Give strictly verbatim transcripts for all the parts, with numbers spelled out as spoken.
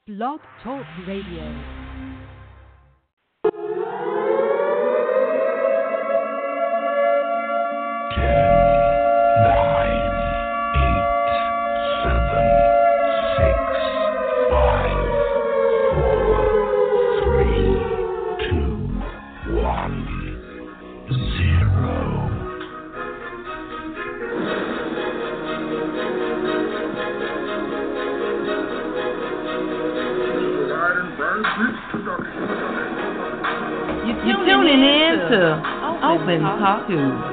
Blog Talk Radio. You're tuning in to Open Talk News.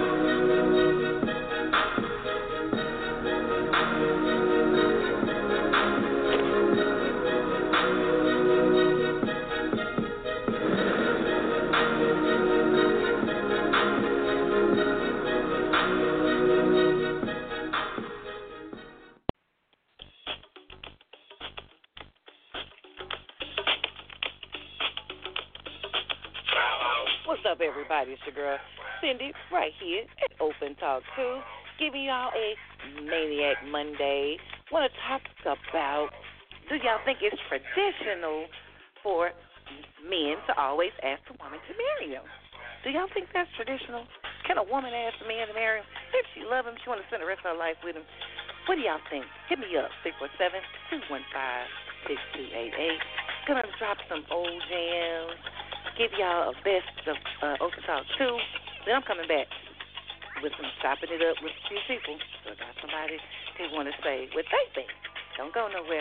Everybody, it's your girl Cindy right here at Open Talk two, giving y'all a Maniac Monday. Want to talk about, do y'all think it's traditional for men to always ask a woman to marry them? Do y'all think that's traditional? Can a woman ask a man to marry him? If she loves him, she want to spend the rest of her life with him. What do y'all think? Hit me up, six four seven, two one five, six two eight eight. Gonna drop some old jams, give y'all a best of uh, Open Talk two. Then I'm coming back with some chopping it up with a few people. So I got somebody who want to say what they think. Don't go nowhere.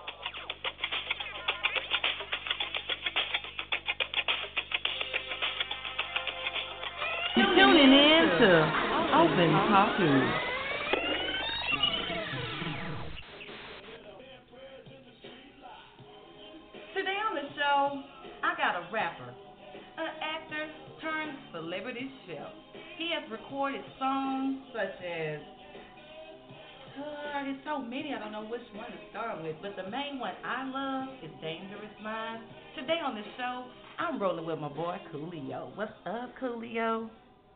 You're tuning in to Open Talk News. Today on the show, I got a rapper, an actor turned celebrity chef. He has recorded songs such as, uh, there's so many, I don't know which one to start with, but the main one I love is Dangerous Minds. Today on the show, I'm rolling with my boy Coolio. What's up, Coolio?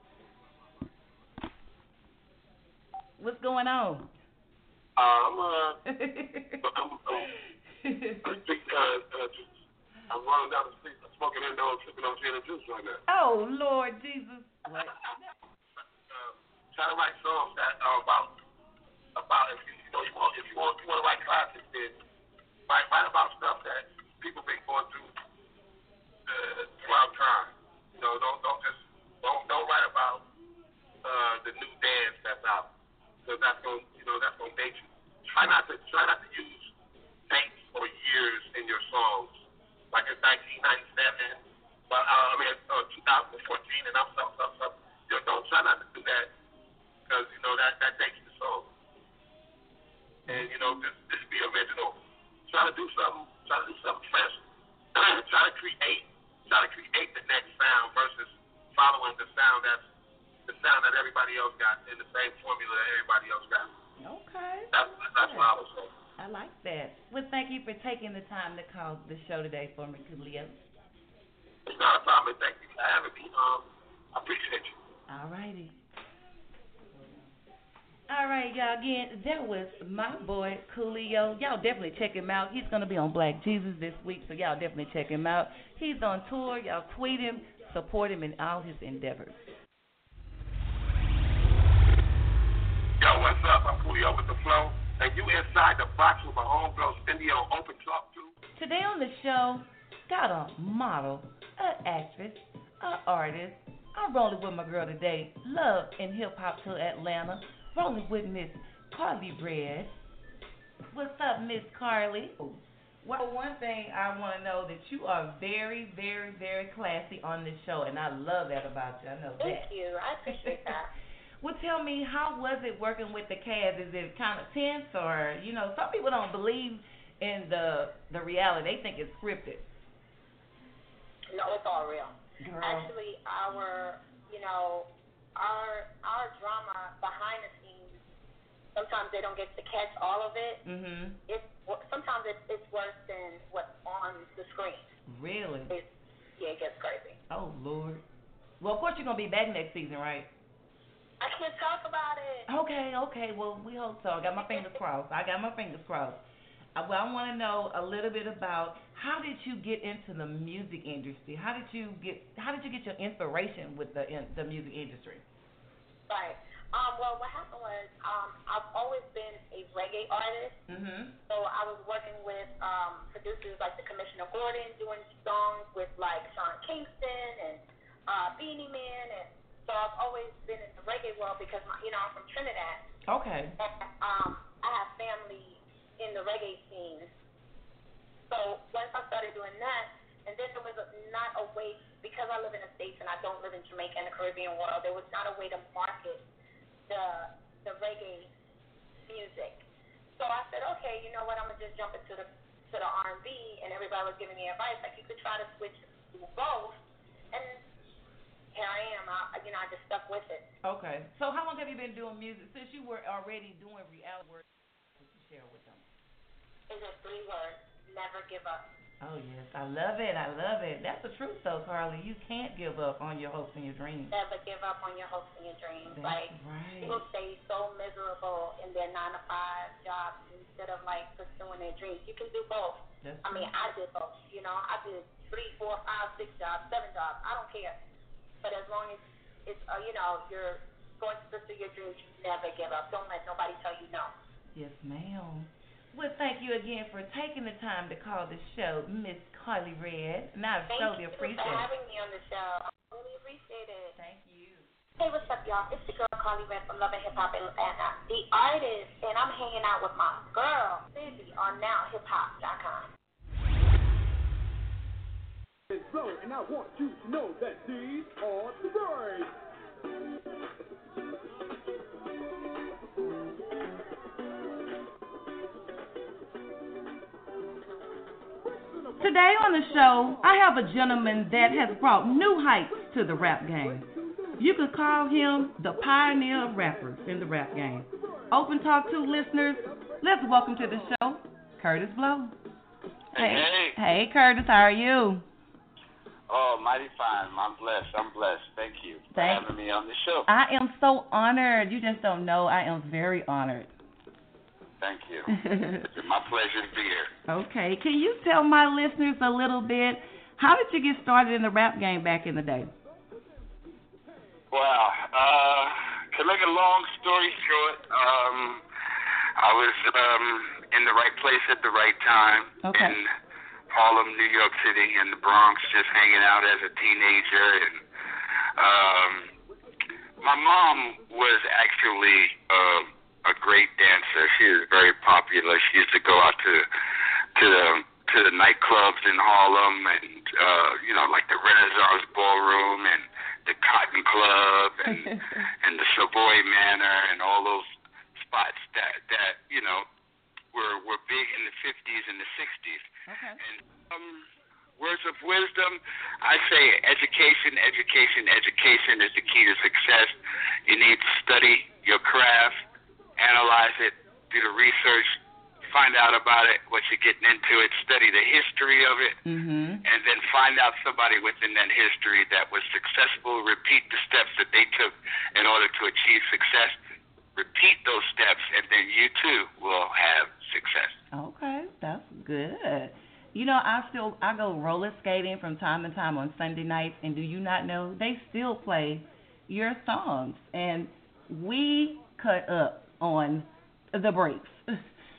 What's going on? Uh, I'm, uh, I'm, I'm, I'm, uh, just I'm running down the street, smoking indoor, sipping on gin and juice right now. Oh, Lord Jesus. What? uh, trying to write songs that are about, about if you, you know, you want, if you want, you want to write classics, then write, write about stuff that people been going through uh, throughout time. You know, don't, don't just, don't, don't write about uh, the new dance that's out, because that's going, you know, that's going to date you. Try not to, try not to use dates or years in your songs. Like in nineteen ninety-seven, well, uh, I mean, uh, two thousand fourteen, and I'm stuff, stuff, stuff. You know, don't try not to do that, because, you know, that, that dates the song. And, you know, just, just be original. Try to do something, try to do something fresh. Try to create, try to create the next sound versus following the sound that's, the sound that everybody else got in the same formula that everybody else got. Okay. That's, that's what I was saying. I like that. Well, thank you for taking the time to call the show today for me, Coolio. It's not a problem. Thank you for having me. Um, I appreciate you. All righty. All right, y'all. Again, that was my boy, Coolio. Y'all definitely check him out. He's going to be on Black Jesus this week, so y'all definitely check him out. He's on tour. Y'all tweet him, support him in all his endeavors. Yo, what's up? I'm Coolio with the Flow. And you inside the box with my homegirl Cindy on Open Talk two. Today on the show, got a model, an actress, an artist. I'm rolling with my girl today, Love and Hip Hop to Atlanta. Rolling with Miss Carly Red. What's up, Miss Carly? Well, one thing I want to know that you are very, very, very classy on this show, and I love that about you. I know that. Thank you. I appreciate that. Well, tell me, how was it working with the cast? Is it kind of tense, or, you know, some people don't believe in the the reality. They think it's scripted. No, it's all real. Girl. Actually, our, you know, our our drama behind the scenes, sometimes they don't get to catch all of it. Mm-hmm. It's sometimes it's, it's worse than what's on the screen. Really? It's, yeah, it gets crazy. Oh, Lord. Well, of course you're going to be back next season, right? I can't talk about it. Okay, okay. Well, we hope so. I got my fingers crossed. I got my fingers crossed. Uh, Well, I want to know a little bit about how did you get into the music industry? How did you get How did you get your inspiration with the in, the music industry? Right. Um, well, what happened was um, I've always been a reggae artist. Mhm. So I was working with um, producers like the Commissioner Gordon, doing songs with like Sean Kingston and uh, Beanie Man, and so I've always been in the reggae world because my, you know I'm from Trinidad. Okay. And, um, I have family in the reggae scene. So once I started doing that, and then there was a, not a way because I live in the States and I don't live in Jamaica and the Caribbean world. There was not a way to market the the reggae music. So I said, okay, you know what? I'm gonna just jump into the to the R and B, and everybody was giving me advice like you could try to switch to both, and here I am. I, you know, I just stuck with it. Okay. So how long have you been doing music since you were already doing reality work? What you share with them? It's just three words: never give up. Oh yes, I love it. I love it. That's the truth, though, Carly. You can't give up on your hopes and your dreams. Never give up on your hopes and your dreams. That's like right. people stay so miserable in their nine to five jobs instead of like pursuing their dreams. You can do both. That's I mean, I did both. You know, I did three, four, five, six jobs, seven jobs. I don't care. But as long as it's uh, you know you're going to pursue your dreams, you never give up. Don't let nobody tell you no. Yes, ma'am. Well, thank you again for taking the time to call the show, Miss Carly Red. And I Thank totally you appreciate for it. having me on the show. I really appreciate it. Thank you. Hey, what's up, y'all? It's the girl Carly Red from Love and Hip Hop Atlanta, the artist, and I'm hanging out with my girl, Cindy, on now hip hop dot com. It's Flo, and I want you to know that these are the birds. Today on the show, I have a gentleman that has brought new heights to the rap game. You could call him the pioneer of rappers in the rap game. Open Talk two listeners, let's welcome to the show, Curtis Blow. Hey, hey. Hey, Curtis, how are you? Oh, mighty fine. I'm blessed. I'm blessed. Thank you for Thank having me on the show. I am so honored. You just don't know. I am very honored. Thank you. It's my pleasure to be here. Okay. Can you tell my listeners a little bit, how did you get started in the rap game back in the day? Well, uh, to make a long story short, um, I was um, in the right place at the right time. Okay. In Harlem, New York City, in the Bronx, just hanging out as a teenager. And um, my mom was actually uh, a great dancer. She was very popular. She used to go out to to the to the nightclubs in Harlem, and uh, you know, like the Renaissance Ballroom and the Cotton Club and and the Savoy Manor and all those spots that that you know were were big in the fifties and the sixties. Okay. And um, words of wisdom, I say education, education, education is the key to success. You need to study your craft, analyze it, do the research, find out about it, what you're getting into it, study the history of it, Mm-hmm. and then find out somebody within that history that was successful, repeat the steps that they took in order to achieve success, repeat those steps, and then you too will have success. Okay, that's good. You know, I still I go roller skating from time to time on Sunday nights, and do you not know they still play your songs, and we cut up on the breaks. All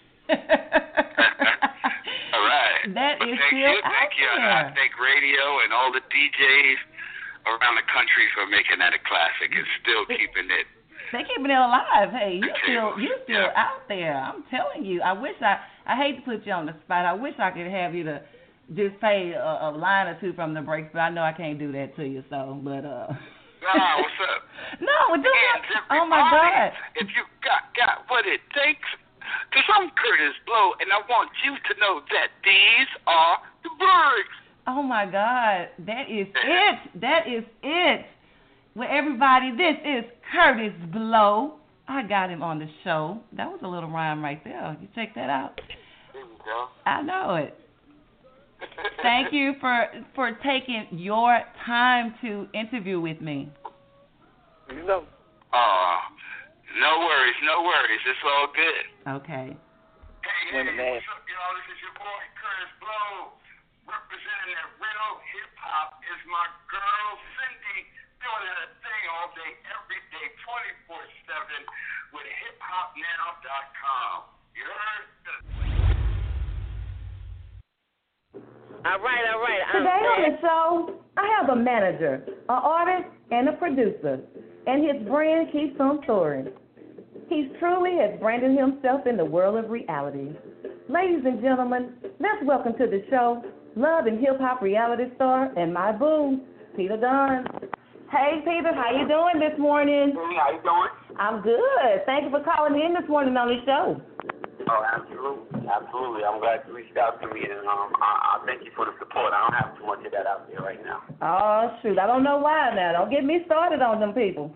right. That well, is thank still you, out thank you. And there. I thank radio and all the D Js around the country for making that a classic and still keeping it. They keeping it alive. Hey, you still you still Yeah. out there. I'm telling you. I wish I I hate to put you on the spot. I wish I could have you to just say a, a line or two from the breaks, but I know I can't do that to you. So, but uh. Nah, what's up? No, do Hands, that. Oh my everybody. God. If you got got what it takes, cause I'm Curtis Blow, and I want you to know that these are the breaks. Oh my God. That is it. That is it. Well, everybody, this is Curtis Blow. I got him on the show. That was a little rhyme right there. You check that out. There you go. I know it. Thank you for for taking your time to interview with me. You know. Oh, no worries, no worries. It's all good. Okay. Hey, Women hey, have. what's up, y'all? This is your boy, Curtis Blow, representing that real hip-hop. Is my girl, Cindy, doing her thing all day, every day, twenty-four seven with hip hop now dot com. You heard? All right, all right. I'm Today on back. the show, I have a manager, an artist, and a producer, and his brand keeps on soaring. He truly has branded himself in the world of reality. Ladies and gentlemen, let's welcome to the show Love and Hip Hop reality star and my boo, Peter Dunn. Hey, Peter, how you doing this morning? Hey, how you doing? I'm good. Thank you for calling in this morning on the show. Oh, absolutely, absolutely. I'm glad you reached out to me, and um, I, I thank you for the support. I don't have too much of that out there right now. Oh, shoot. I don't know why now. Don't get me started on them people.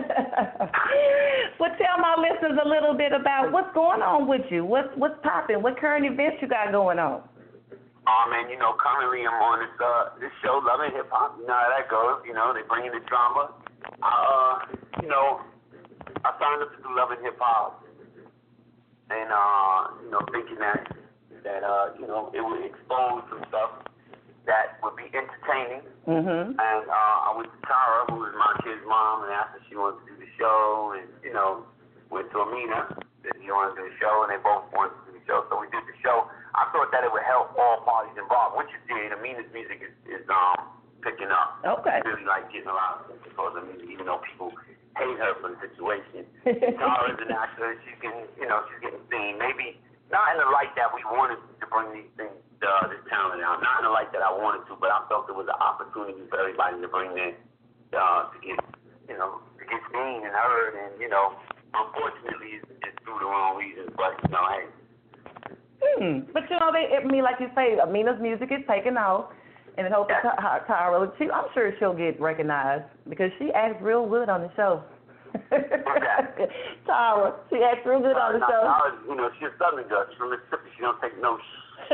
Well, tell my listeners a little bit about what's going on with you. What's, what's popping? What current events you got going on? Oh, man, you know, currently I'm on this uh this show, Love and Hip Hop. You know how that goes. You know, they bring in the drama. I, uh, you know, I signed up to do Love and Hip Hop. And, uh, you know, thinking that, that uh, you know, it would expose some stuff that would be entertaining. Mm-hmm. And uh, I went to Tara, who is my kid's mom, and asked if she wanted to do the show. And, you know, went to Amina, that she wanted to do the show, and they both wanted to do the show. So we did the show. I thought that it would help all parties involved, which it did. Amina's music is, is um picking up. Okay. I really like getting a lot of attention for the music, even though people hate her for the situation. Tara's an actor. She's getting, you know, she's getting seen. Maybe not in the light that we wanted to bring these things, uh, this talent out. Not in the light that I wanted to, but I felt it was an opportunity for everybody to bring in, uh, to get, you know, to get seen and heard. And you know, unfortunately, it's, it's through the wrong reasons. But you know, hey. Hmm. But you know, they, I mean, like you say, Amina's music is taking off, and I hope that Ty- Tyra, she, I'm sure she'll get recognized because she acts real good on the show. Okay. Tyra, she acts real good on the show. Tyra, you know, she's a Southern girl. She's from Mississippi. She don't take no shit.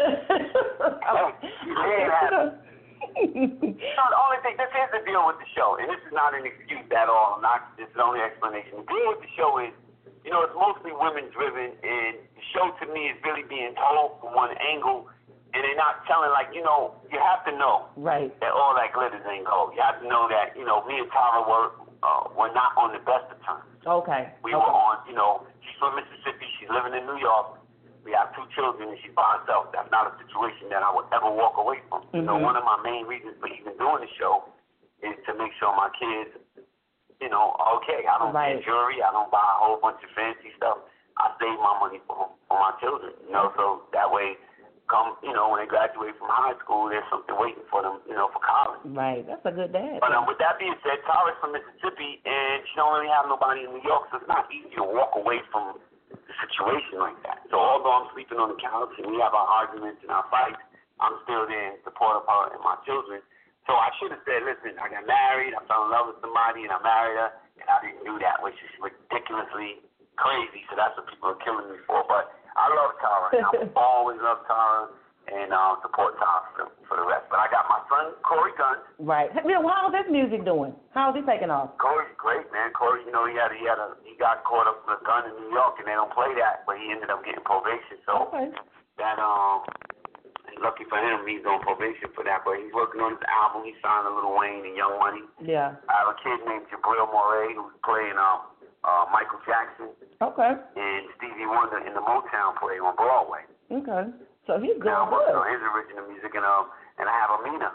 So the only thing, this is the deal with the show, and this is not an excuse at all. Not this is the only explanation. The deal with the show is, you know, it's mostly women driven, and the show to me is really being told from one angle, and they're not telling, like, you know, you have to know right. that all that glitters ain't gold. You have to know that, you know, me and Tara were uh, were not on the best of terms. Okay. We okay. were on, you know, she's from Mississippi, she's living in New York. We have two children, and she's by herself. That's not a situation that I would ever walk away from. Mm-hmm. You know, one of my main reasons for even doing the show is to make sure my kids, you know, okay. I don't right. get jewelry. I don't buy a whole bunch of fancy stuff. I save my money for, for my children, you know, so that way, come, you know, when they graduate from high school, there's something waiting for them, you know, for college. Right. That's a good dad. But um, with that being said, Tara's from Mississippi, and she don't really have nobody in New York, so it's not easy to walk away from a situation like that. So although I'm sleeping on the couch and we have our arguments and our fights, I'm still there in support of her and my children. So I should have said, listen, I got married, I fell in love with somebody, and I married her, and I didn't do that, which is ridiculously crazy. So that's what people are killing me for. But I love Tara, and I've always loved Tara, and uh, support Tara for, for the rest. But I got my son, Corey Gunn. Right. You know, how's his music doing? How's he taking off? Corey's great, man. Corey, you know, he had he had a he got caught up with a gun in New York, and they don't play that, but he ended up getting probation. So okay. that um, lucky for him, he's on probation for that. But he's working on his album. He signed a Lil Wayne and Young Money. Yeah. I have a kid named Jabril Moray who's playing um uh Michael Jackson. Okay. And Stevie Wonder in the Motown play on Broadway. Okay. So he's doing now I'm good. working on his original music, and um, and I have Amina,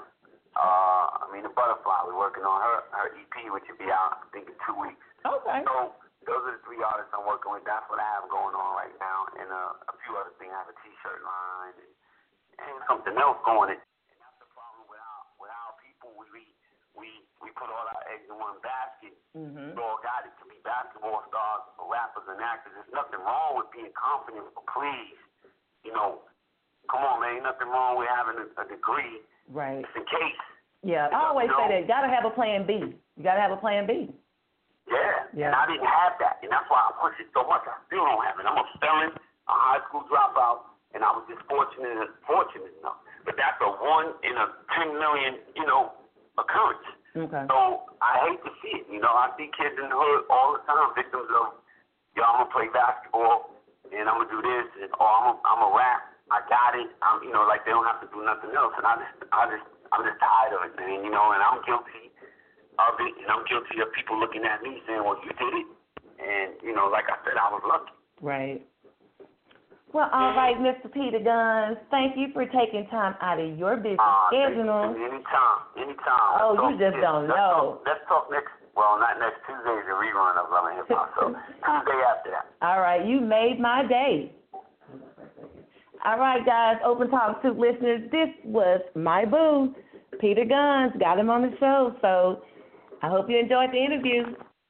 uh, Amina Butterfly. We're working on her her E P, which will be out, I think, in two weeks. Okay. So those are the three artists I'm working with. That's what I have going on right now, and uh, a few other things. I have a T-shirt line and, and something else going. And that's the problem with our with our people. We we we put all our eggs in one basket. Mm-hmm. We all got it to be basketball stars, or rappers and actors. There's nothing wrong with being confident, but please, you know. Come on, man. Ain't nothing wrong with having a, a degree. Right. Just in case. Yeah, I always you know? say that. You got to have a plan B. You got to have a plan B. Yeah. Yeah. And I didn't have that, and that's why I push it so much. I still don't have it. I'm a felon, a high school dropout, and I was just fortunate, fortunate enough. But that's a one in a ten million, you know, occurrence. Okay. So I hate to see it. You know, I see kids in the hood all the time, victims of, yo, I'm gonna play basketball. and I'm gonna do this, and oh, I'm a, I'm a rap. I got it. I'm, you know, like they don't have to do nothing else, and I just, I just, I'm just tired of it, man. You know, and I'm guilty of it, and I'm guilty of people looking at me saying, "Well, you did it," and you know, like I said, I was lucky. Right. Well, all right, Mister Peter Guns, thank you for taking time out of your busy uh, schedule. Anytime, anytime. Oh, let's you just talk, don't let's know. Talk, let's talk next. Well, not next Tuesday is a rerun of Love and Hip Hop, so Tuesday after that. All right, you made my day. All right, guys, Open Talk Soup listeners, this was my boo, Peter Guns. Got him on the show, so I hope you enjoyed the interview.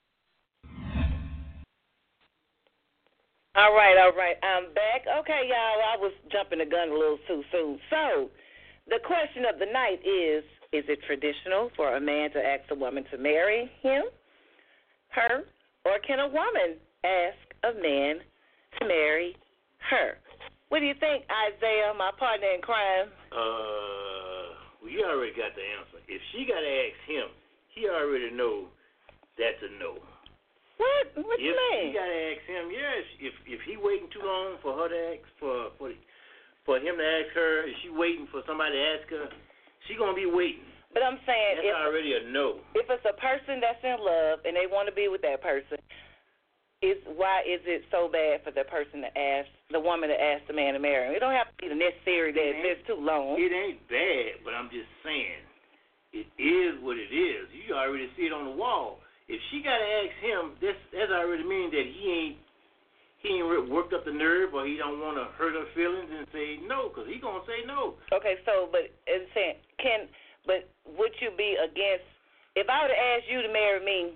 All right, all right, I'm back. Okay, y'all, I was jumping the gun a little too soon. So, the question of the night is, is it traditional for a man to ask a woman to marry him, her, or can a woman ask a man to marry her? What do you think, Isaiah, my partner in crime? Uh, well, you already got the answer. If she got to ask him, he already know that's a no. What? What if you mean? If she got to ask him, yes. If if he waiting too long for her to ask, for for for him to ask her, if she waiting for somebody to ask her, she gonna be waiting. But I'm saying, that's if, already a no. If it's a person that's in love and they want to be with that person, is why is it so bad for the person to ask the woman to ask the man to marry him? It don't have to be necessary that it's too long. It ain't bad, but I'm just saying, it is what it is. You already see it on the wall. If she gotta ask him, that's that's already mean that he ain't he ain't worked up the nerve, or he don't want to hurt her feelings and say no, because he gonna say no. Okay, so but it's saying can but would you be against if I were to ask you to marry me?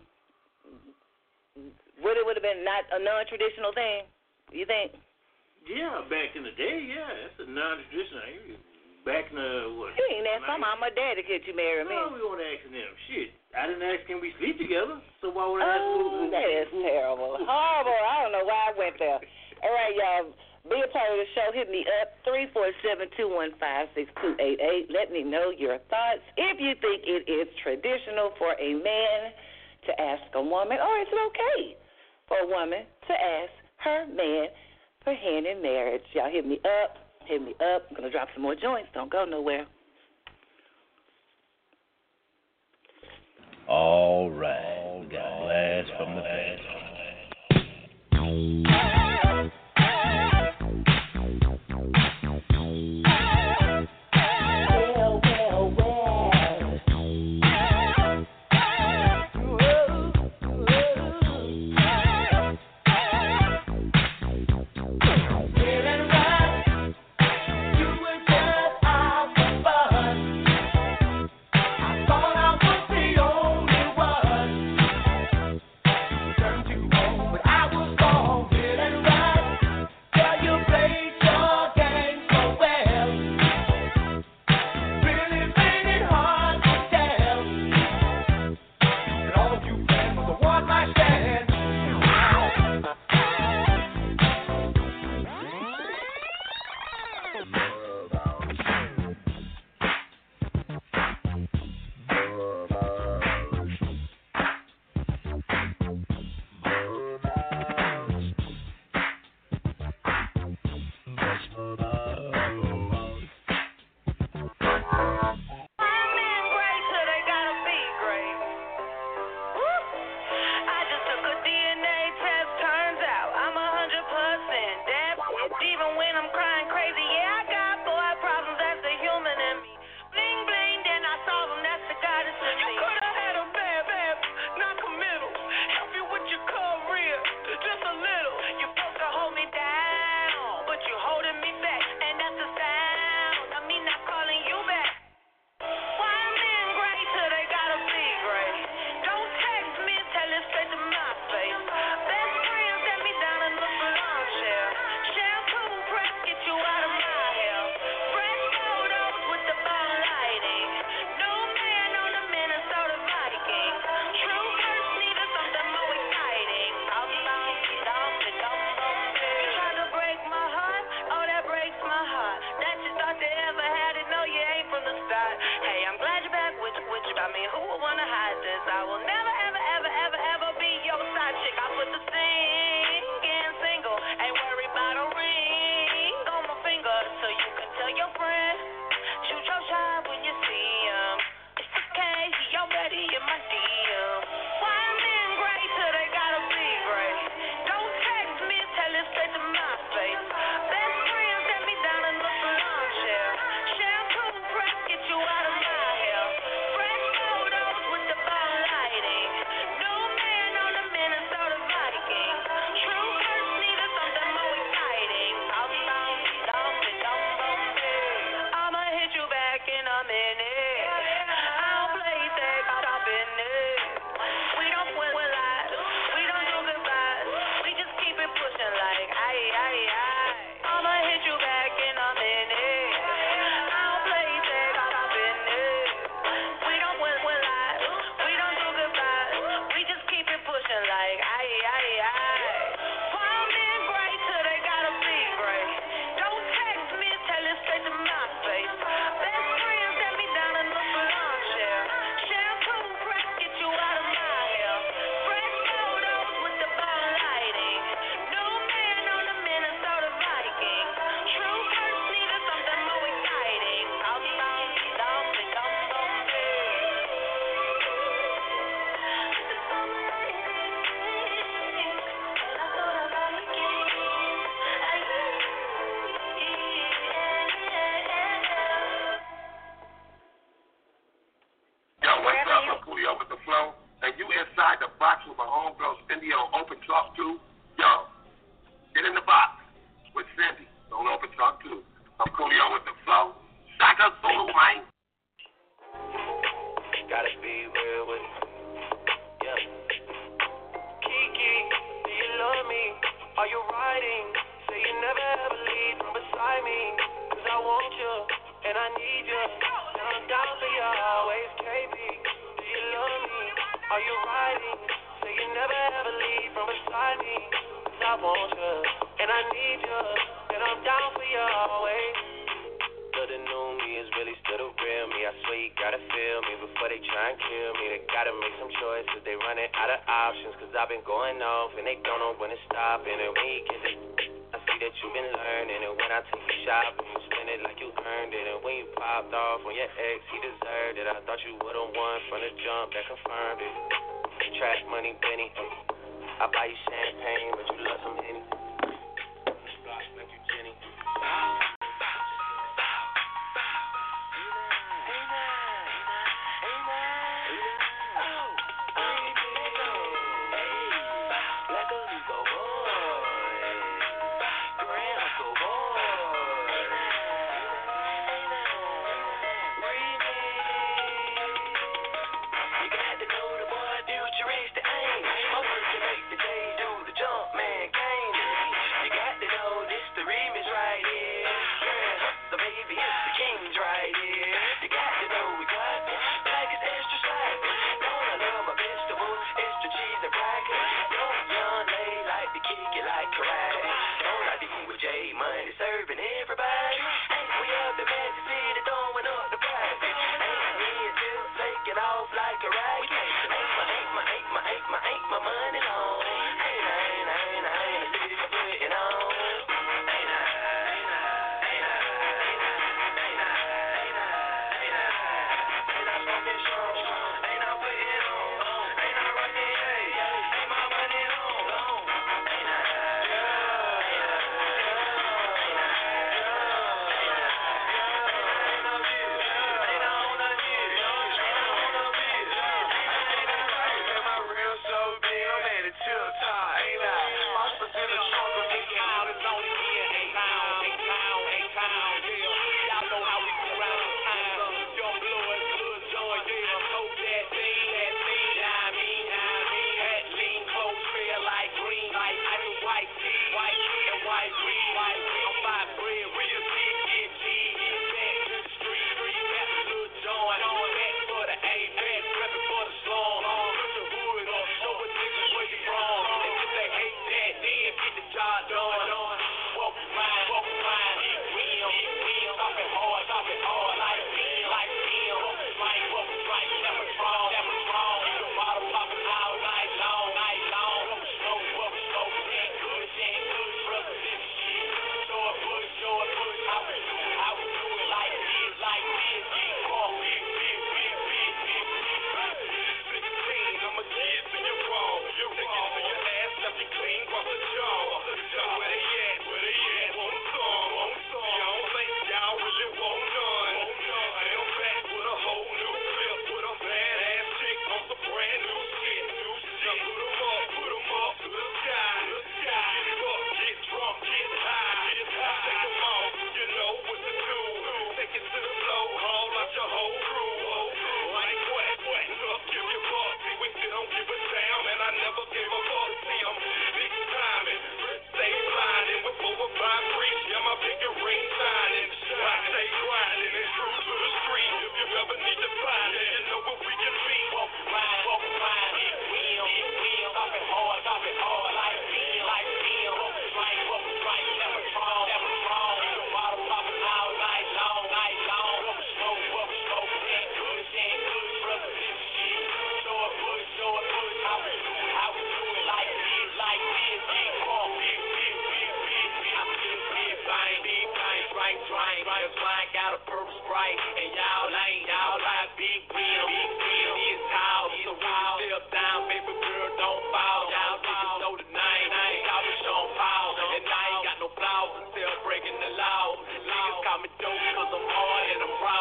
Would it would have been not a non-traditional thing? You think? Yeah, back in the day, yeah, that's a non-traditional. Back in the what? You ain't asked my mom or dad to get you married, man. No, we want to ask them. Shit, I didn't ask him we sleep together, so why would I ask oh, who? That is terrible. Horrible. I don't know why I went there. All right, y'all. Be a part of the show. Hit me up, three four seven, two one five, six two eight eight. Let me know your thoughts. If you think it is traditional for a man to ask a woman, or is it okay for a woman to ask her man for hand in marriage? Y'all hit me up. Hit me up. I'm going to drop some more joints. Don't go nowhere. All right. We got a blast from the past. Girl, like a box with my homegirl Cindy on Open Talk two. Yo, get in the box with Cindy on Open Talk two. I'm Coolio with the flow. Shaka Zulu, man. Gotta be real with it. Yeah. Kiki, do you love me? Are you riding? Say you never ever leave from beside me. Cause I want you, and I need you. And I'm down for you always, K B. Do you love me? Are you riding? Say you never ever leave from beside me. Cause I want you, and I need you. And I'm down for you always. But the new me is really still the real me. I swear you gotta feel me before they try and kill me. They gotta make some choices, they running out of options. Cause I've been going off and they don't know when to stop. And when you get it, I see that you've been learning. And when I take you shopping, you spend it like you earned it. And when you popped off on your ex, he deserved it. I thought you would've won from the jump, that confirmed it. Track money, Benny. I buy you champagne, but you love some Henny. Like you Jenny.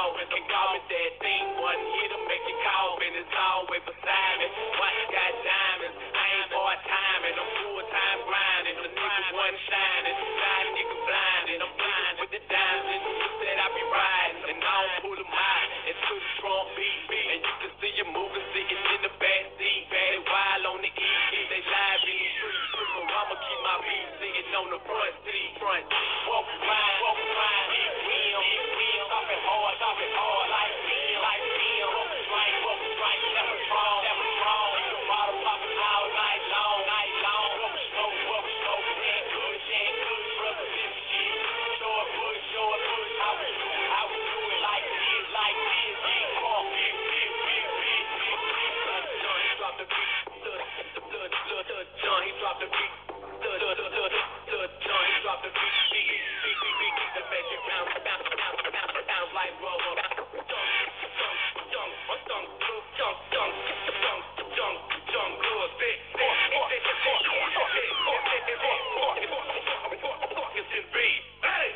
That thing, one hit to make you call, and it's always beside me. Watch, goddamn. on beat. And you can see you moving, sitting in the back seat. They wild on the E, they live in the street. So I'ma keep my beat sitting on the front seat. Front, walk around, walk around, hit wheel, hit wheel. Stop it hard, stop it hard, like feel, like feel. Walk a strike, walk a strike, that was wrong, that was wrong. The bottle popping all night long, night long. Walk slow, walk slow, ain't good, ain't good, brother, this shit. Short push, short push, how we do it, how we do it, like this, like this. Big walk, big, big, big, big, big, big. John, he dropped the beat, John, he dropped the beat. John, he dropped the beat, beat, beat, beat, beat, beat. The magic bounce, bounce, bounce, bounce, bounce like rubber. Dunk, dunk, dunk, dunk, dunk, dunk, dunk, dunk, dunk, dunk, good, big, big, big, big, big, big, hey!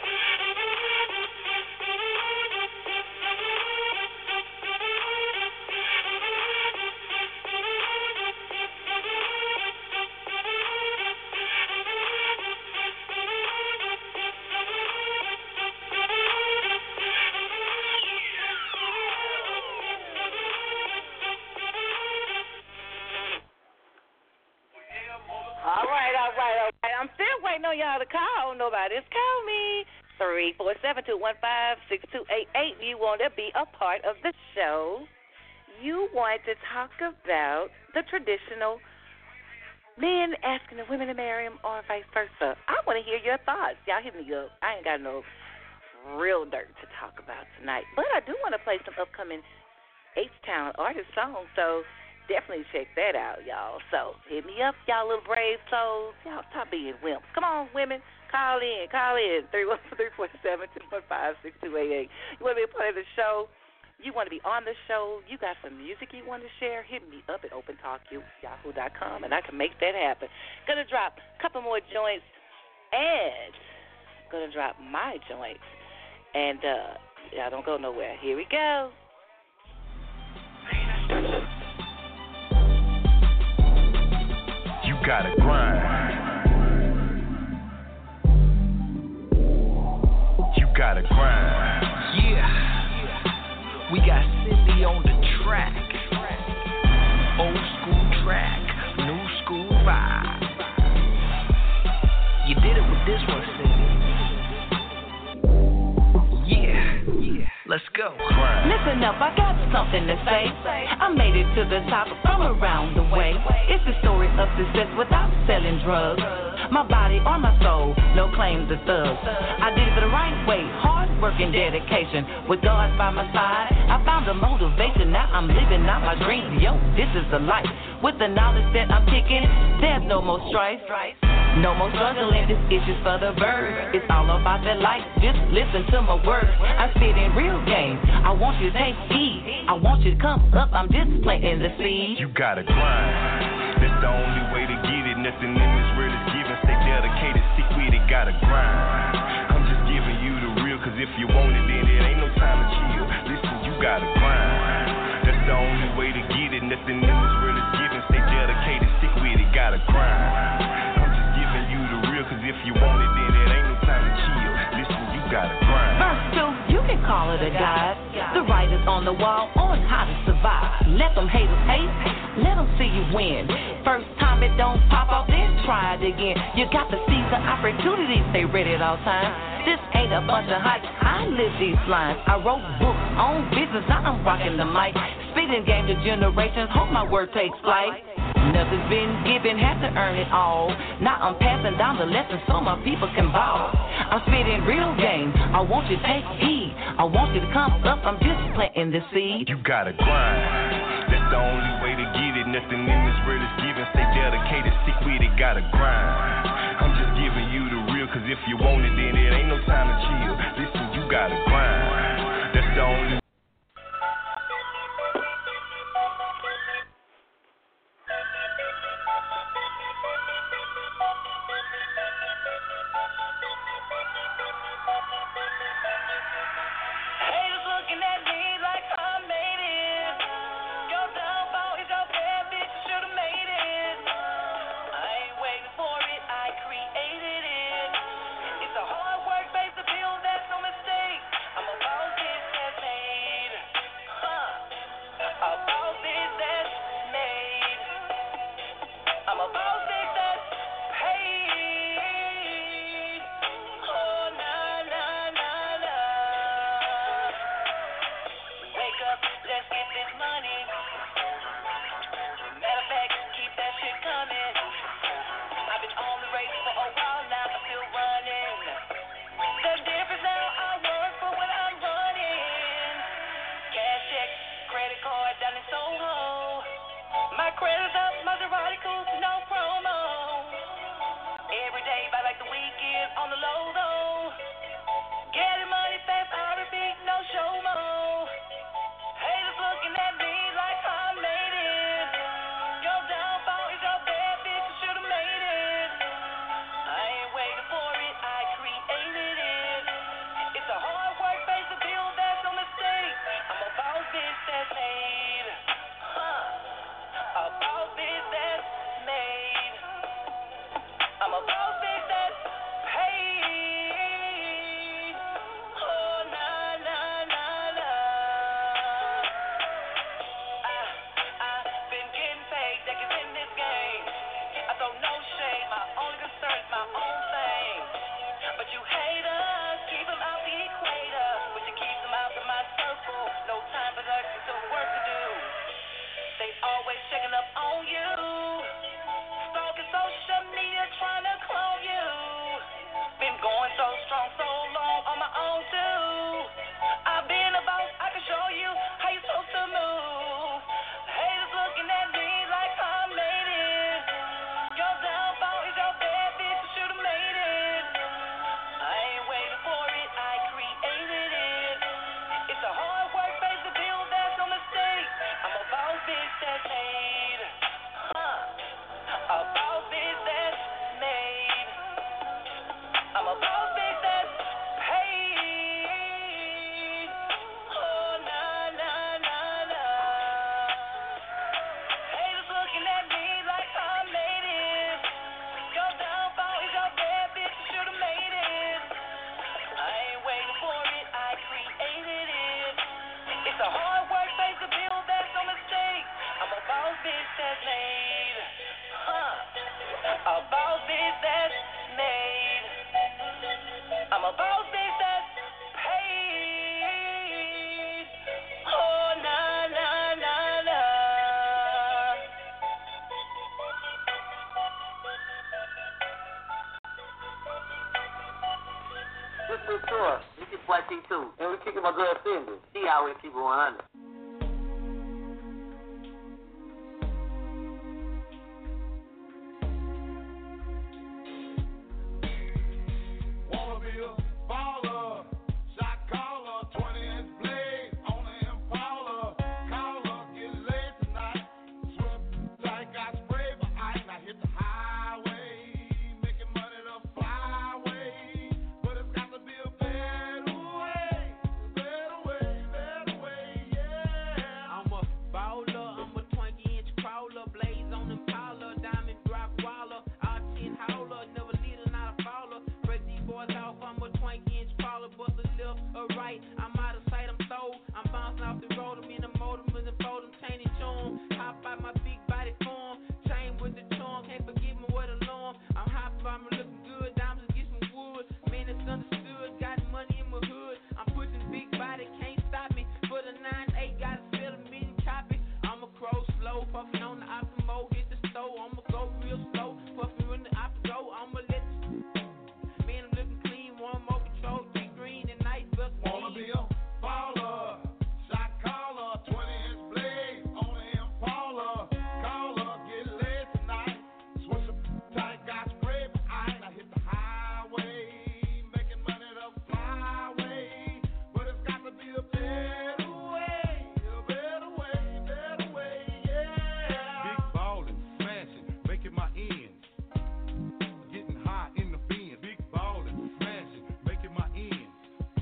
All right, all right, all right. I'm still waiting on y'all to call. Nobody's call me. three four seven, two one five, six two eight eight. You want to be a part of the show. You want to talk about the traditional men asking the women to marry them or vice versa. I want to hear your thoughts. Y'all hit me up. I ain't got no real dirt to talk about tonight. But I do want to play some upcoming H-Town artist songs, so definitely check that out, y'all. So hit me up, y'all little brave souls. Y'all stop being wimps. Come on, women. Call in. Call in. three one three four seven, two one five, six two eight eight. You want to be a part of the show? You want to be on the show? You got some music you want to share? Hit me up at open talk yahoo dot com, and I can make that happen. Gonna drop a couple more joints, and gonna drop my joints. And uh, y'all don't go nowhere. Here we go. You gotta grind. You gotta grind. Yeah. We got Cindy on the track. Old school track, new school vibe. You did it with this one, Cindy. Yeah, yeah. Let's go. Grind. Listen up, I got something to say. I made it to the top from around the way. It's the story of success without selling drugs. My body or my soul, no claims to thugs. I did it the right way, hard work and dedication. With God by my side, I found the motivation. Now I'm living out my dreams. Yo, this is the life. With the knowledge that I'm kicking, there's no more strife. No more struggling, this is just for the birds. It's all about that life, just listen to my words. I spit in real game, I want you to take heed. I want you to come up, I'm just planting the seed. You gotta grind, that's the only way to get it. Nothing in this world is given, stay dedicated, stick with it, gotta grind. I'm just giving you the real, cause if you want it, then it ain't no time to chill. Listen, you gotta grind, that's the only way to get it. Nothing in this world is given, stay dedicated, stick with it, gotta grind. Cause if you want it, then it ain't no time to chill. Listen, you gotta grind. Verse two, you can call it a guide. The writers on the wall on how to survive. Let them haters hate, let them see you win. First time it don't pop off, then try it again. You got to seize the opportunity, stay ready at all times. This ain't a bunch of hype, I live these lines. I wrote books on business, now I'm rocking the mic. Spitting game to generations, hope my word takes flight. Nothing's been given, had to earn it all. Now I'm passing down the lessons so my people can ball. I'm spitting real game, I want you to take heed. I want you to come up, I'm just planting the seed. You gotta grind, that's the only way to get it. Nothing in this world is given, stay dedicated, stick with it, gotta grind. I'm just giving you the real, cause if you want it, then it ain't no time to chill. Listen, you gotta grind, that's the only. Mistake. I'm a boss, this has made. Huh. kicking my girl Cindy. She always keep it one hundred. Wanna be a baller, shot caller, twenty inch blade on the Impala. Caller, get laid tonight. Switch tight, got spray for ice. I hit the highway, making money the flyway. But it's got to be a better way, better way, better way, yeah. I'm a baller, I'm a twenty inch crawler, blaze on Impala, diamond drop waller, all ten howler, never leader, not a faller. Break these boys off, I'm a twenty inch crawler, bust a left or right. I'm out of sight, I'm sold. I'm bouncing off the road, I'm in the motor, with the fold, I'm chaining charm. Hop out my big body form, chain with the charm, can't forget me with alarm. I'm hopping, I'm looking good, diamonds get some wood. Man, it's understood, got money in my hood. I'm pushing big body, can't stop me. For the nine eight, gotta sell a million copy. I'm a crow slow, puffing on the optimo, hit the stove. I'ma go real slow, puffing when the optimo. I'ma let man, I'm looking clean, one more control, three green and nice bus. Wanna be a baller, shot caller, twenty inch blade on the Impala. Caller, get laid tonight. Switch up tight, got spray for ice. I hit the highway, making money the flyway. But it's got to be a better way, a better way, better way, yeah. Big ballin', smashing, making my ends. Getting high in the bin. Big ballin', smashing, making my ends.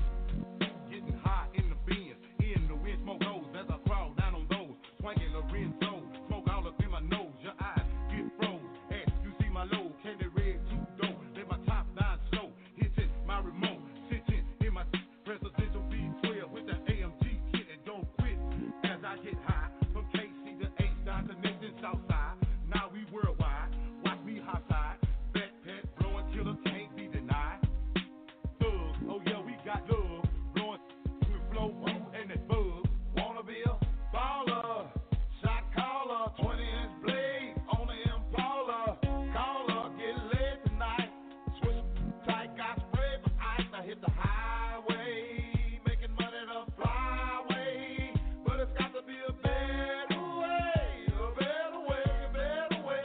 Getting high in the bin. In the wind, smoke those as I crawl down on those. Swinging the Renzo, smoke all up in my nose. Your eyes get froze as you see my low. Candy red, two dope. Let my top down slow. Hitting my remote, sitting in my presidential B twelve with the A M G kit and don't quit as I get high. From K C to H down connecting Southside. Now we worldwide. Watch me hot side. Fat pet blowing killer can't be denied. Thugs, oh yeah, we got love. Blowing with flow through and that bug. Wanna be a baller, shot caller, twenty inch blade on the Impala. Caller, get laid tonight. Switch tight, got spray for ice. I hit the highway, making money the flyway. But it's got to be a better way, a better way, a better way,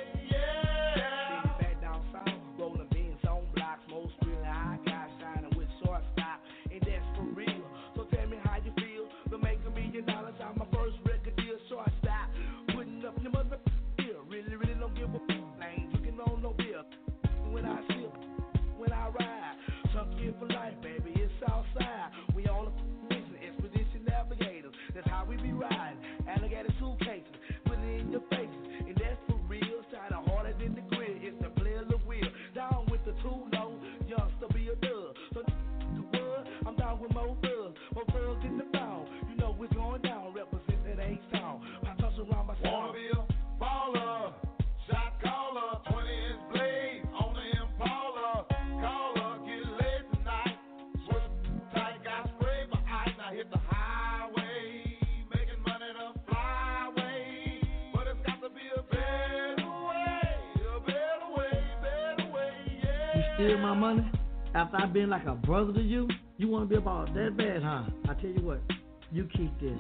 yeah. Back down south, rolling beans on blocks, most really high guys shining with short stop, and that's for real. So tell me how you feel. The make a million dollars on my first record deal, short stop, putting up your mother bill. Really, really don't give a f- I ain't drinking on no beer. When I sip, when I ride, some kid for life, baby, it's outside. We on a mission, expedition navigators. That's how we be riding. Alligator suitcases, putting it in your faces, and that's for real. Shining harder than the grid. It's the player the wheel. Down with the two low, youngster be a dub. So the word, I'm down with more thugs, more thugs in the town. You know what's going down. Represent that H-Town. I touch around my Wanna sound. be a baller, shot caller, twenty inch blade on the Impala. Caller, get laid tonight. Switch tight, got spray for ice. I hit the highway, making money the flyway. But it's got to be a better way, a better way, better way, yeah. You steal my money after I've been like a brother to you? You want to be about that bad, huh? I tell you what, you keep this.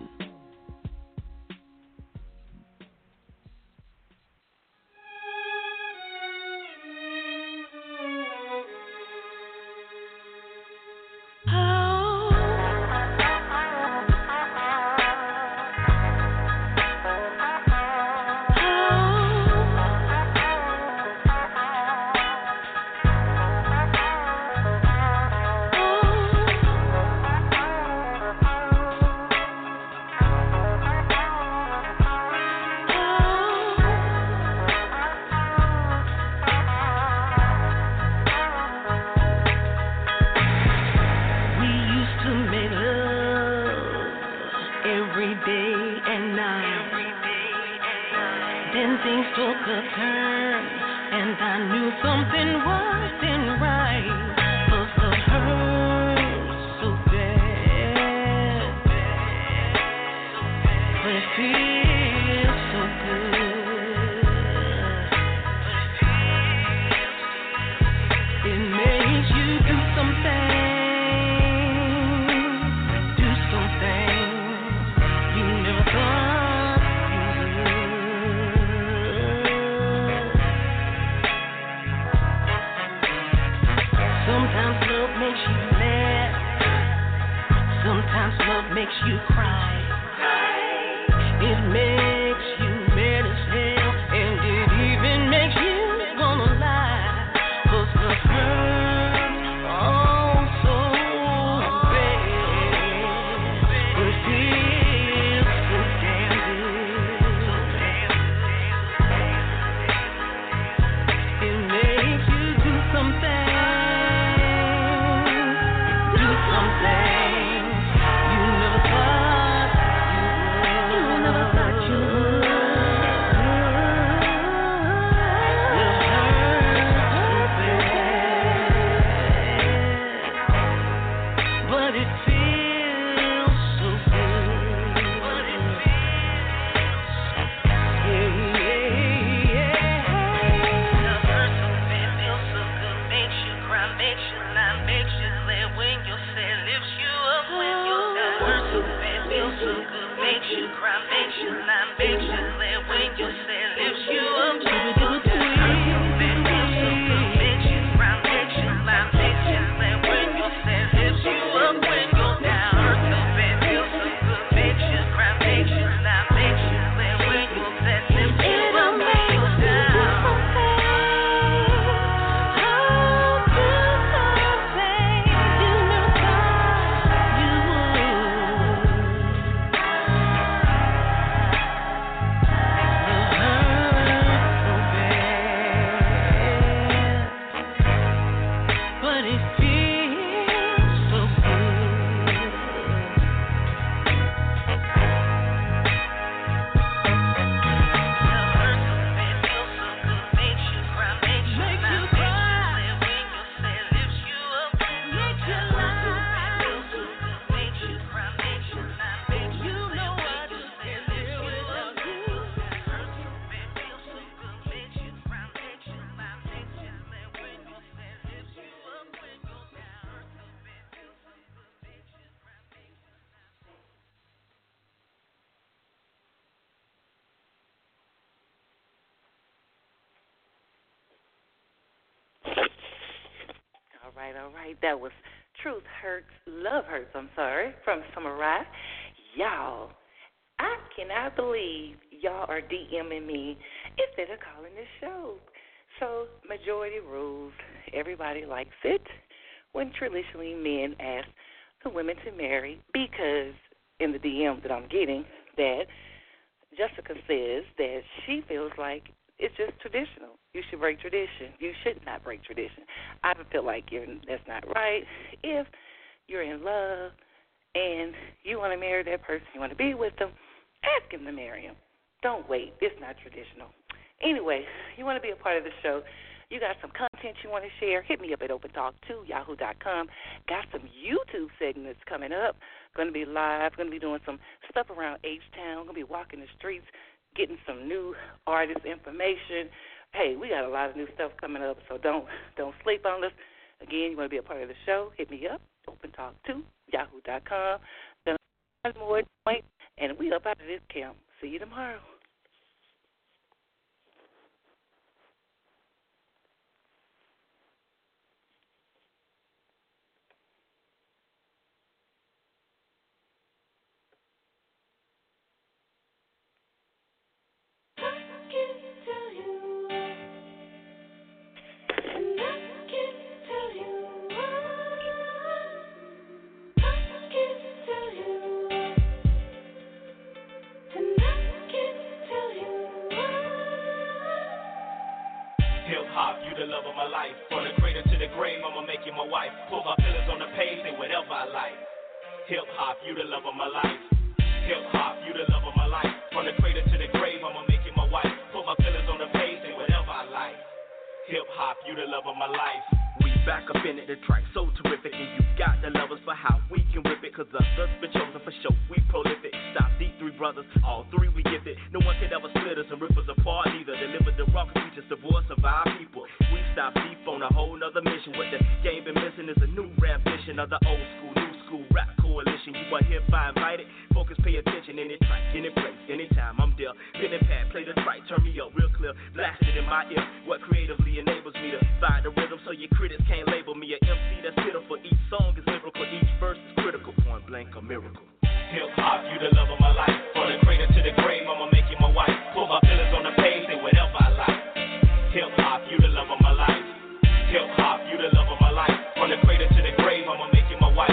things took a turn, and I knew something wasn't right. But the hurt so bad, but it feels so good. It makes you do something, do love makes you cry. It makes you mad as hell, and it even makes you wanna lie. 'Cause the hurt, oh so bad, but it feels so damn good. It makes you do something, do something you never thought you would. You never thought you would. The hurt so bad, but it feels so good. But it feels, yeah, yeah. The hurt so bad feels so good, makes you cry, makes you lie, makes you glad when you're sad, lifts you up when you're down. Hurt so bad feels so good, makes you cry, makes you lie, makes you glad when you're sad, lifts you up when you're down. Hurt so bad feels so good, makes you cry, makes you lie, makes you glad when you're sad, lifts you up when you're down. Hurt so bad feels so good, makes you cry, makes you lie, makes you glad when you're sad, lifts you up when you're down. But it feels so good. The hurt so bad feels so good, makes you cry, makes you lie, makes you glad when you're sad, lifts you up when you're down. Hurt so bad feels so good, makes you cry, makes you lie, makes you glad when you're sad, lifts you up when you're down. Hurt so bad feels so good, makes you cry, makes you lie, makes you glad when you're sad, lifts you up when you're down. Hurt so bad feels so good, makes you cry, makes you All right, all right. That was Truth Hurts, Love Hurts, I'm sorry, from Summer Rae. Y'all, I cannot believe y'all are DMing me instead of calling this show. So, majority rules. Everybody likes it when traditionally men ask the women to marry, because in the D M that I'm getting, that Jessica says that she feels like it's just traditional. You should break tradition. You should not break tradition. I feel like you're, that's not right. If you're in love and you want to marry that person, you want to be with them, ask him to marry him. Don't wait. It's not traditional. Anyway, you want to be a part of the show. You got some content you want to share, hit me up at open talk two yahoo dot com. Got some YouTube segments coming up. Going to be live. Going to be doing some stuff around H-Town. Going to be walking the streets, getting some new artist information. Hey, we got a lot of new stuff coming up, so don't don't sleep on us. Again, you want to be a part of the show, hit me up, open talk two yahoo dot com. Then more point, and we up out of this camp. See you tomorrow. Hip-hop, you the love of my life. From the cradle to the grave, I'ma make you my wife. Put my feelings on the page, say whatever I like. Hip-hop, you the love of my life. Hip-hop, you the love of my life. From the cradle to the grave, I'ma make you my wife. Put my feelings on the page, say whatever I like. Hip-hop, you the love of my life. We back up in it, the track so terrific, and you got the lovers for how we can whip it, cause us been chosen for show, we prolific. Stop these three brothers, all three we gifted. No one can ever split us and rip us apart either. Deliver the rock, we just the voice of our people. We stop deep on a whole nother mission. What the game been missing is a new rendition of the old school, new school rap coalition. You are hereby invited, focus, pay attention, any track, any place, anytime I'm there. Pin and pad, play the track, turn me up real clear, blast it in my ear. What creatively enables me to find the rhythm so your critics can't label me a M C that's pitiful. Each song is lyrical, each verse is critical, point blank a miracle. Hip hop, you the love of my life. From the cradle to the grave, I'ma make you my wife. Put my feelings on the page, say whatever I like. Hip hop, you the love of my life. Hip hop, you the love of